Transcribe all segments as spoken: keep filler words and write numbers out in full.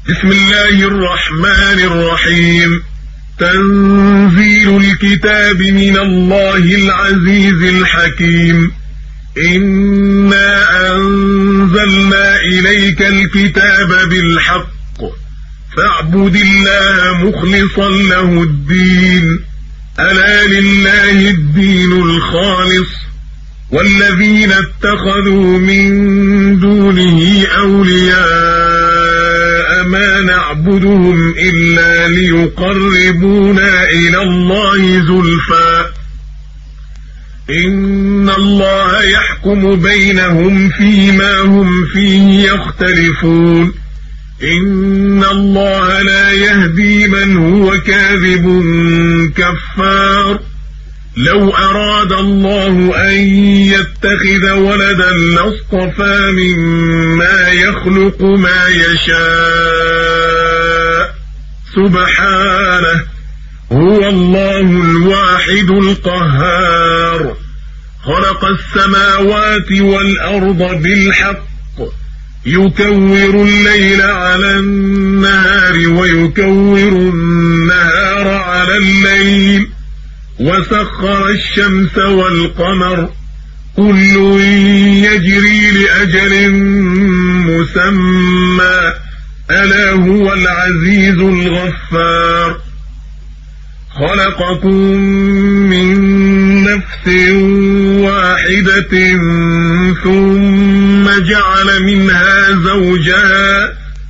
بسم الله الرحمن الرحيم. تنزيل الكتاب من الله العزيز الحكيم. إنا أنزلنا إليك الكتاب بالحق فاعبد الله مخلصا له الدين. ألا لله الدين الخالص والذين اتخذوا من دونه أولياء ما نعبدهم إلا ليقربونا إلى الله زلفى إن الله يحكم بينهم فيما هم فيه يختلفون. إن الله لا يهدي من هو كاذب كفار. لو أراد الله أن يتخذ ولدا لاصطفى مما يخلق ما يشاء سبحانه هو الله الواحد القهار. خلق السماوات والأرض بالحق يكور الليل على النهار ويكور النهار على الليل وسخر الشمس والقمر كل يجري لأجل مسمى ألا هو العزيز الغفار. خلقكم من نفس واحدة ثم جعل منها زوجها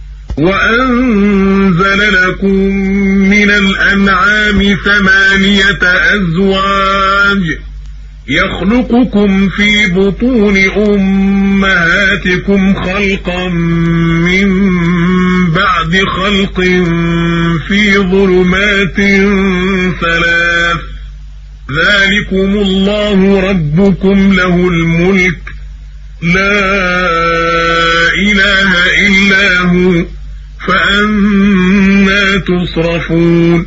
وأنزل لكم من الأنعام ثمانية أزواج يخلقكم في بطون أمهاتكم خلقا من بعد خلق في ظلمات ثلاث ذلكم الله ربكم له الملك لا إله إلا هو فأنى تصرفون.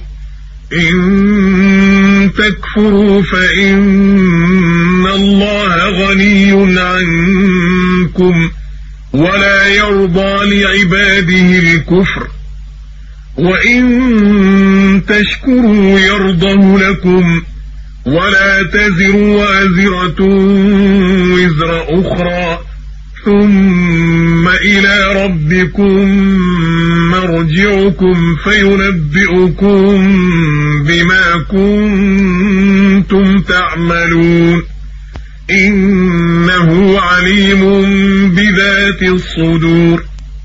إن تكفروا فإن الله غني عنكم ولا يرضى لعباده الكفر وإن تشكروا يرضه لكم ولا تزر وازرة وزر أخرى ثم إلى ربكم مرجعكم فينبئكم بما كنتم تعملون. إنه عليم بذات الصدور.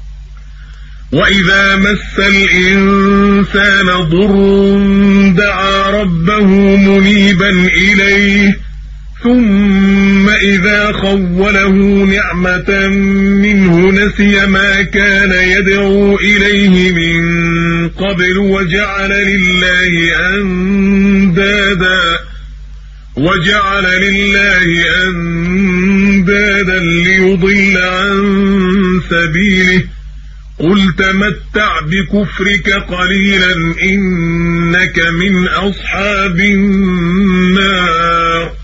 وإذا مس الإنسان ضر دعا ربه منيبا إليه ثم إذا خوله نعمة منه نسي ما كان يدعو إليه من قبل وجعل لله أندادا وجعل لله أندادا ليضل عن سبيله. قل تمتع بكفرك قليلا إنك من أصحاب النار.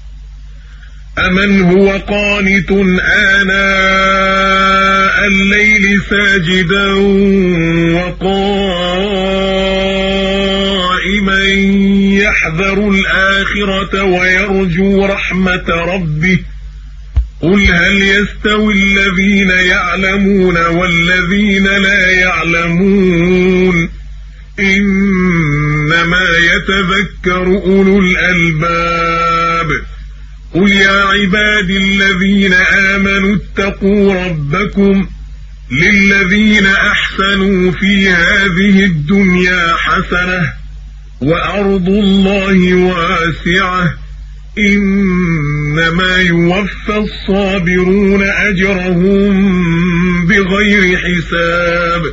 أمن هو قانت آناء الليل ساجدا وقائما يحذر الآخرة ويرجو رحمة ربه. قل هل يستوي الذين يعلمون والذين لا يعلمون إنما يتذكر أولو الألباب. قل يا عبادي الذين آمنوا اتقوا ربكم للذين أحسنوا في هذه الدنيا حسنة وأرض الله واسعة إنما يوفى الصابرون أجرهم بغير حساب.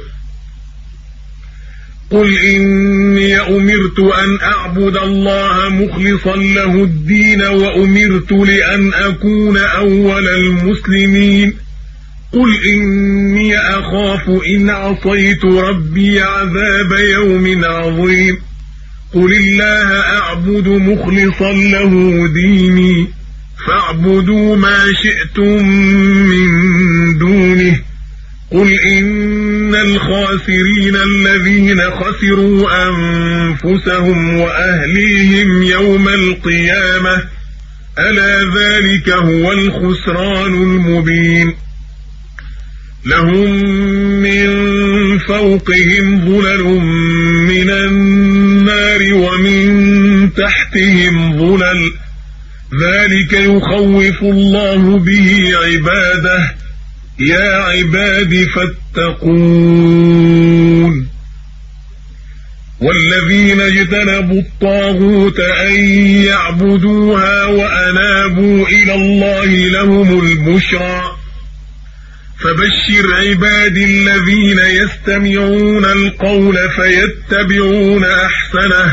قل إني أمرت أن أعبد الله مخلصا له الدين وأمرت لأن أكون أول المسلمين. قل إني أخاف إن عصيت ربي عذاب يوم عظيم. قل الله أعبد مخلصا له ديني فاعبدوا ما شئتم من دونه قل إن الخاسرين الذين خسروا أنفسهم وأهليهم يوم القيامة ألا ذلك هو الخسران المبين لهم من فوقهم ظلل من النار ومن تحتهم ظلل ذلك يخوف الله به عباده يا عباد فاتقون والذين اجتنبوا الطاغوت أن يعبدوها وأنابوا إلى الله لهم البشرى فبشر عبادي الذين يستمعون القول فيتبعون أحسنه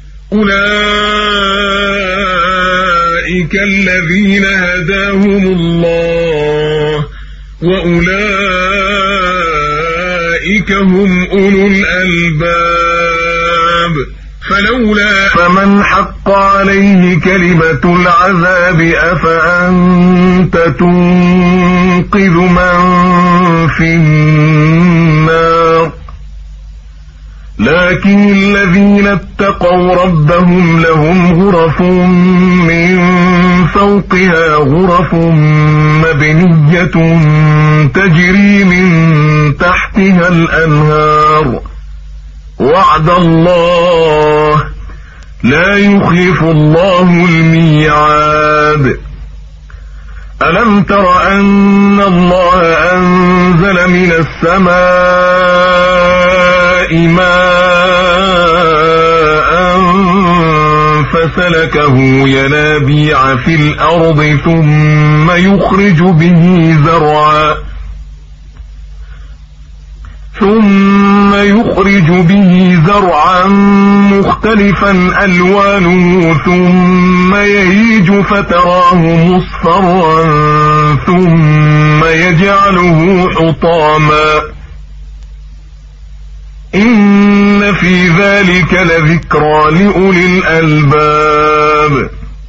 أولئك الذين هداهم الله وأولئك هم أولو الألباب فلولا فمن حق عليه كلمة العذاب أفأنت تنقذ من في النار لكن الذين اتقوا ربهم لهم غرف من فوقها غرف مبنية تجري من تحتها الأنهار وعد الله لا يخلف الله الميعاد ألم تر أن الله أنزل من السماء ماء فسلكه ينابيع في الأرض ثم يخرج به زرعا ثم يخرج به زرعا مختلفا ألوانه ثم يهيج فتراه مصفرا ثم يجعله حطاما إن في ذلك لذكرى لأولي الألباب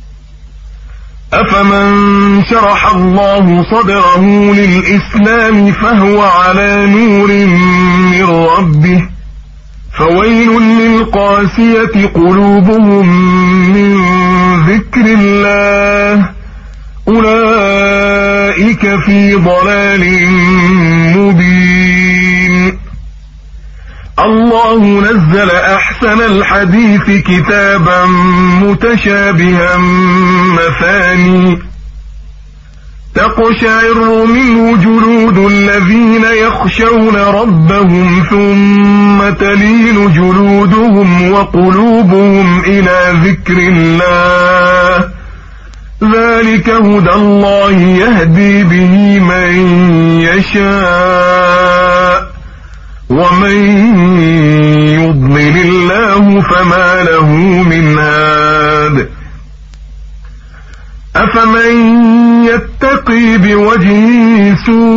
أفمن شرح الله صدره للإسلام فهو على نور من ربه فويل للقاسية قلوبهم من ذكر الله أولئك في ضلال مبين الله نزل أحسن الحديث كتابا متشابها مثاني تقشعر منه جلود الذين يخشون ربهم ثم تلين جلودهم وقلوبهم إلى ذكر الله ذلك هدى الله يهدي به من يشاء ومن يضلل الله فما له من هاد أفمن يتقي بوجهه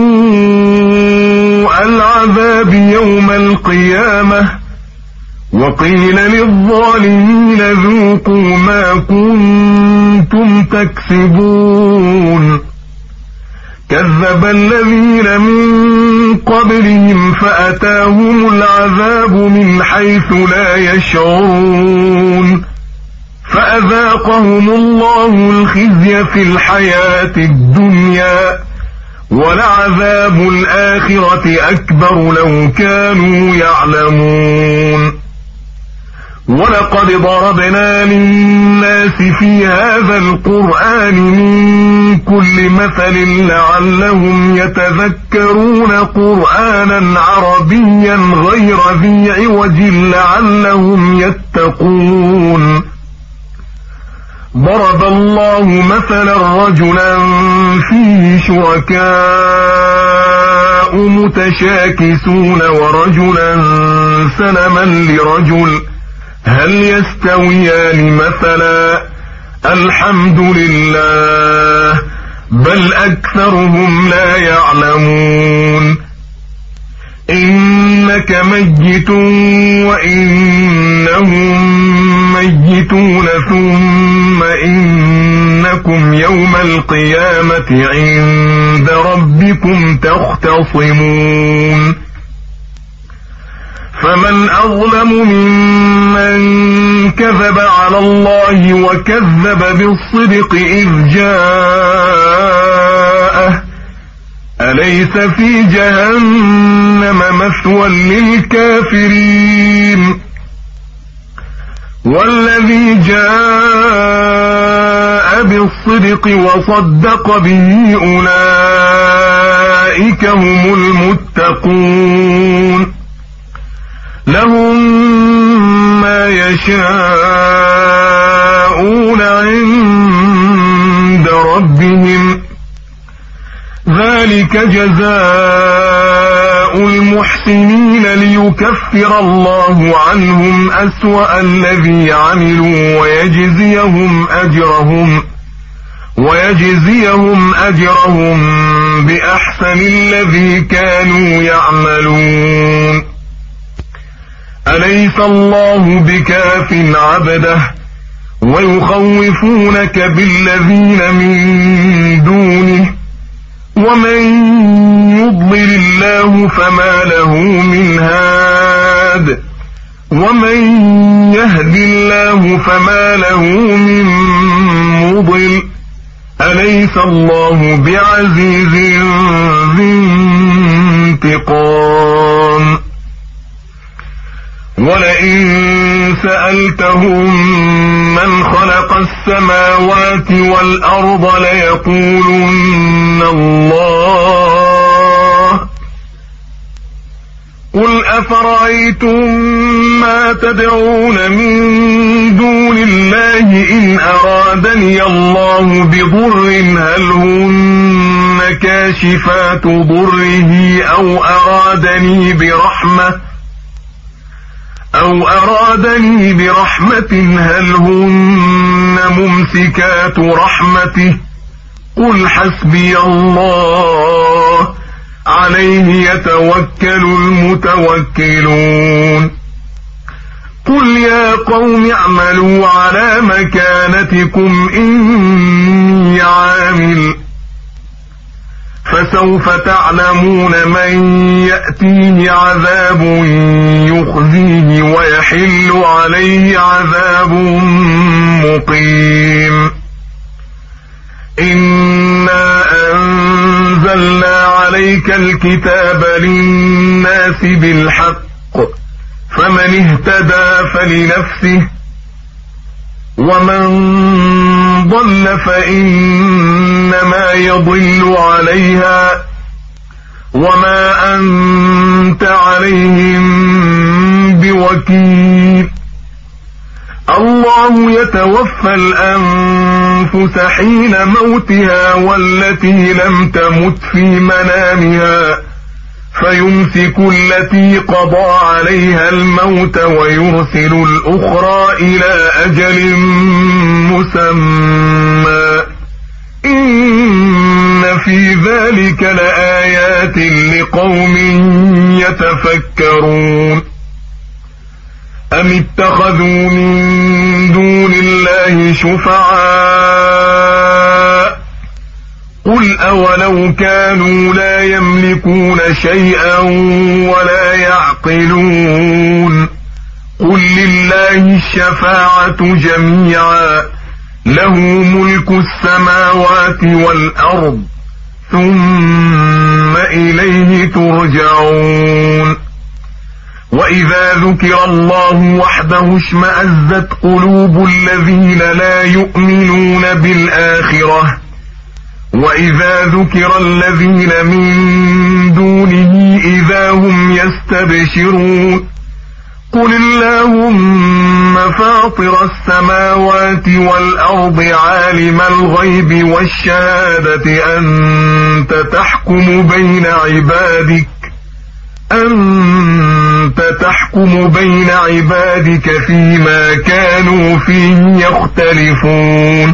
سوء العذاب يوم القيامة وقيل للظالمين ذوقوا ما كنتم تكسبون كذب الذين من قبلهم فأتاهم العذاب من حيث لا يشعرون فأذاقهم الله الخزي في الحياة الدنيا ولعذاب الآخرة أكبر لو كانوا يعلمون ولقد ضربنا للناس في هذا القرآن من كل مثل لعلهم يتذكرون قرآنا عربيا غير ذي عوج لعلهم يتقون ضرب الله مثلا رجلا فيه شركاء متشاكسون ورجلا سلما لرجل هل يستويان مثلا الحمد لله بل أكثرهم لا يعلمون إنك ميت وإنهم ميتون ثم إنهم لكم يوم القيامة عند ربكم تختصمون فمن أظلم ممن كذب على الله وكذب بالصدق إذ جاءه أليس في جهنم مثوى للكافرين والذي جاء بالصدق وصدق به أولئك هم المتقون لهم ما يشاءون عند ربهم ذلك جزاء المحسنين ليكفر الله عنهم أسوأ الذي عملوا ويجزيهم أجرهم ويجزيهم أجرهم بأحسن الذي كانوا يعملون أليس الله بكاف عبده ويخوفونك بالذين من دونه ومن يضلل الله فما له من هاد ومن يهد الله فما له من مضل أليس الله بعزيز ذي انتقام ولئن سألتهم من خلق السماوات والأرض ليقولن الله قل أفرأيتم ما تدعون من دون الله إن أرادني الله بضر هل هن كاشفات ضره أو أرادني برحمة أو أرادني برحمة هل هن ممسكات رحمته قل حسبي الله عليه يتوكل المتوكلون قل يا قوم اعملوا على مكانتكم إني عامل فسوف تعلمون من يأتيه عذاب يخزيه ويحل عليه عذاب مقيم إنا أنزلنا عليك الكتاب للناس بالحق فمن اهتدى فلنفسه ومن ضل فإنما يضل عليها وما أنت عليهم بوكيل الله يتوفى الأنفس حين موتها والتي لم تمت في منامها فيمسك التي قضى عليها الموت ويرسل الأخرى إلى أجل مسمى إن في ذلك لآيات لقوم يتفكرون أم اتخذوا من دون الله شفعاء قل أولو كانوا لا يملكون شيئا ولا يعقلون قل لله الشفاعة جميعا له ملك السماوات والأرض ثم إليه ترجعون وإذا ذكر الله وحده اشمأزت قلوب الذين لا يؤمنون بالآخرة وإذا ذكر الذين من دونه إذا هم يستبشرون قل اللهم فاطر السماوات والأرض عالم الغيب والشهادة أنت تحكم بين عبادك أنت تحكم بين عبادك فيما كانوا فيه يختلفون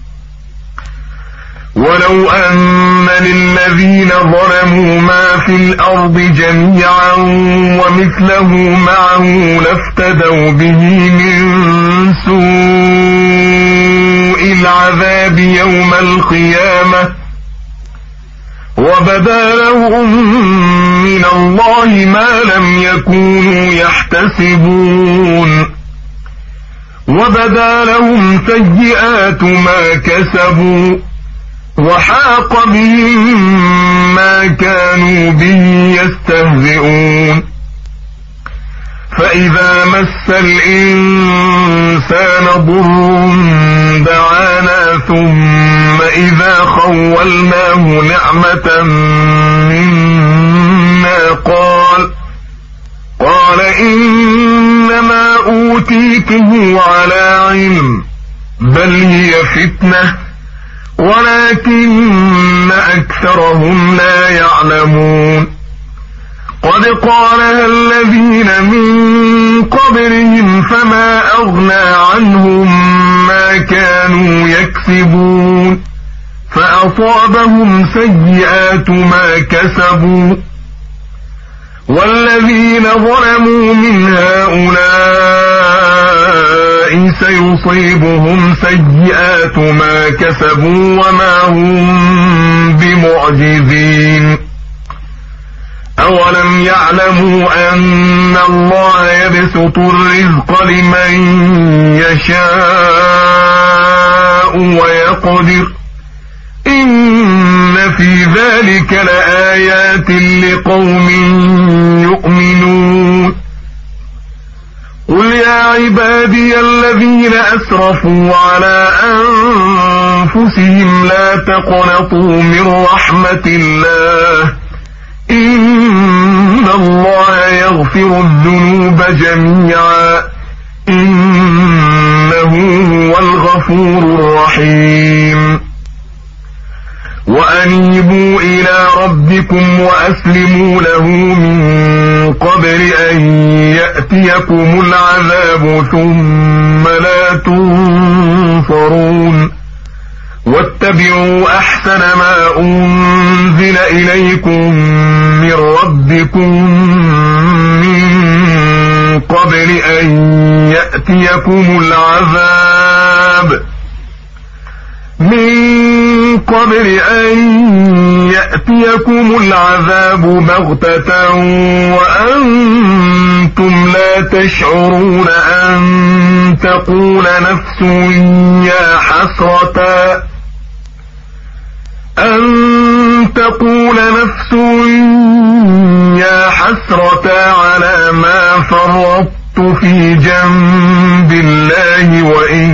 ولو أن للذين ظلموا ما في الأرض جميعا ومثله معه لافتدوا به من سوء سوء العذاب يوم القيامة وبدا لهم من الله ما لم يكونوا يحتسبون وبدا لهم سيئات ما كسبوا وحاق بهم ما كانوا به يستهزئون فإذا مس الإنسان ضر دعانا ثم إذا خولناه نعمة منا قال قال إنما أوتيته على علم بل هي فتنة ولكن أكثرهم لا يعلمون قد قالها الذين من قبلهم فما أغنى عنهم ما كانوا يكسبون فأصابهم سيئات ما كسبوا والذين ظلموا من هؤلاء سيصيبهم سيئات ما كسبوا وما هم بمعجزين أولم يعلموا أن الله يبسط الرزق لمن يشاء ويقدر إن في ذلك لآيات لقوم يؤمنون قل يا عبادي الذين أسرفوا على أنفسهم لا تقنطوا من رحمة الله إن الله يغفر الذنوب جميعا إنه هو الغفور الرحيم وأنيبوا إلى ربكم وأسلموا له من قبل أن يأتيكم العذاب ثم لا تنصرون واتبعوا أحسن ما أنزل إليكم من ربكم من قبل أن يأتيكم العذاب من قبل أن يأتيكم العذاب بغتة وأنتم لا تشعرون أن تقول نفس يا حسرة أن تقول نفس يا حسرة على ما فرطت في جنب الله وإن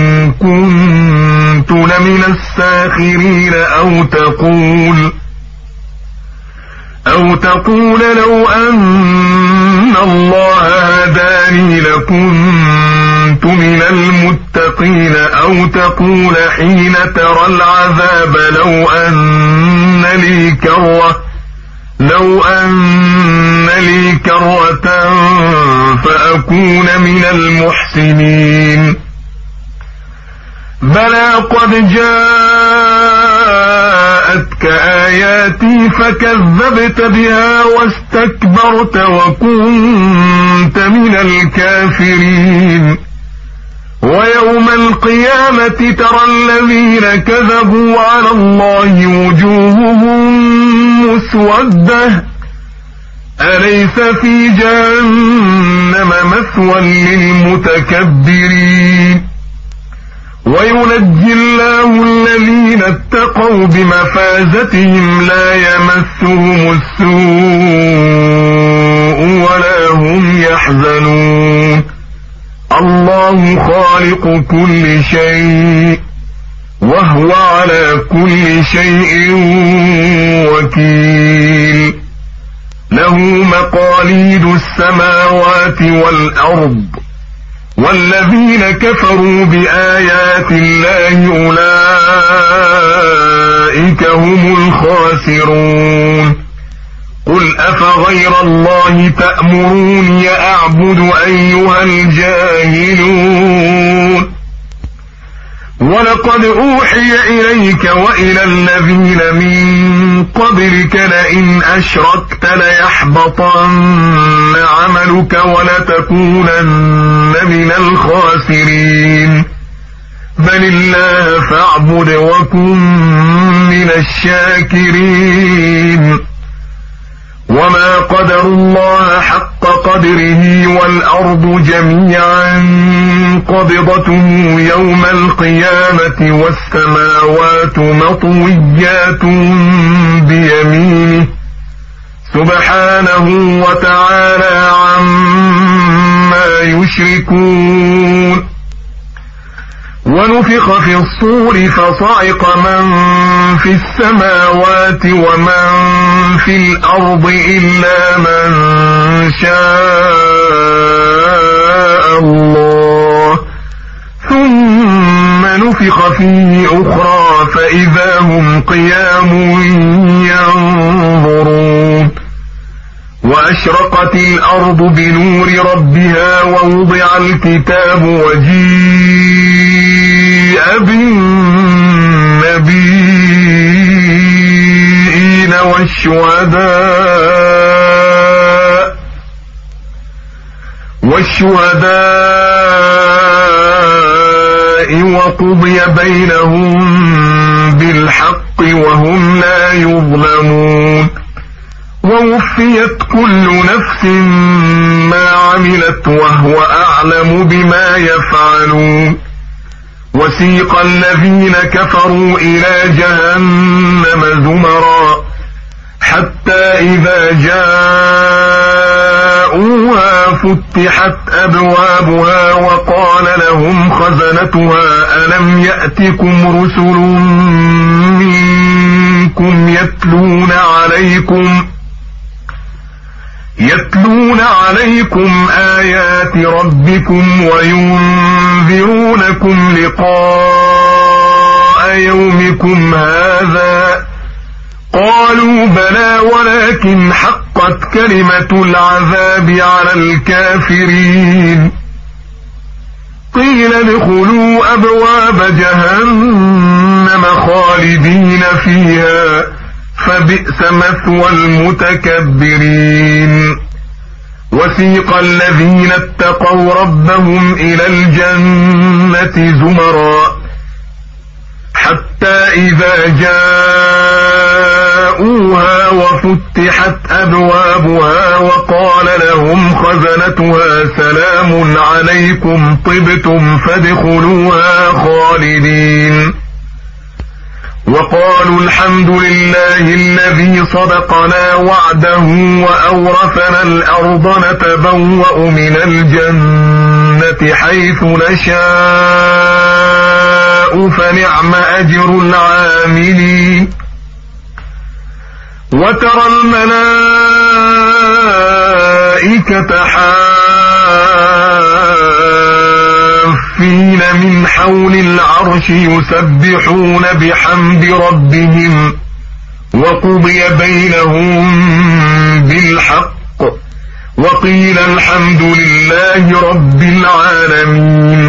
كنت لمن الساخرين أو تقول أو تقول لو أن الله هداني لكنت من المتقين أو تقول حين ترى العذاب لو أن لي كرة لو أن لي كرة فأكون من المحسنين بلى قد جاءتك آياتي فكذبت بها واستكبرت وكنت من الكافرين ويوم القيامة ترى الذين كذبوا على الله وجوههم مسودة أليس في جهنم مثوى للمتكبرين وينجي الله الذين اتقوا بمفازتهم لا يمسهم السوء ولا هم يحزنون الله خالق كل شيء وهو على كل شيء وكيل له مقاليد السماوات والأرض والذين كفروا بآيات الله أولئك هم الخاسرون قل أفغير الله تأمروني أعبد أيها الجاهلون ولقد أوحي إليك وإلى الذين من قبلك لئن أشركت ليحبطن عملك ولتكونن من الخاسرين بل الله فاعبد وكن من الشاكرين وما قدر الله حق قدره والأرض جميعا قبضته يوم القيامة والسماوات مطويات بيمينه سبحانه وتعالى عما يشركون ونفخ في الصور فصعق من في السماوات ومن في الأرض إلا من شاء الله ثم نفخ فيه أخرى فإذا هم قيام ينظرون وأشرقت الأرض بنور ربها ووضع الكتاب وجيء بالنبيين والشهداء والشهداء وقضي بينهم بالحق وهم لا يظلمون ووفيت كل نفس ما عملت وهو أعلم بما يفعلون وسيق الذين كفروا إلى جهنم زمرا حتى إذا جاءوها فتحت أبوابها وقال لهم خزنتها ألم يأتكم رسل منكم يتلون عليكم يتلون عليكم آيات ربكم وينذرونكم لقاء يومكم هذا قالوا بلى ولكن حقت كلمة العذاب على الكافرين قيل ادخلوا أبواب جهنم خالدين فيها فبئس مثوى المتكبرين وسيق الذين اتقوا ربهم إلى الجنة زمرا حتى إذا جاءوها وفتحت أبوابها وقال لهم خزنتها سلام عليكم طبتم فادخلوها خالدين وقالوا الحمد لله الذي صدقنا وعده وأورثنا الأرض نتبوأ من الجنة حيث نشاء فنعم أجر العاملين وترى الملائكة حافين من حول العرش يسبحون بحمد ربهم وقضي بينهم بالحق وقيل الحمد لله رب العالمين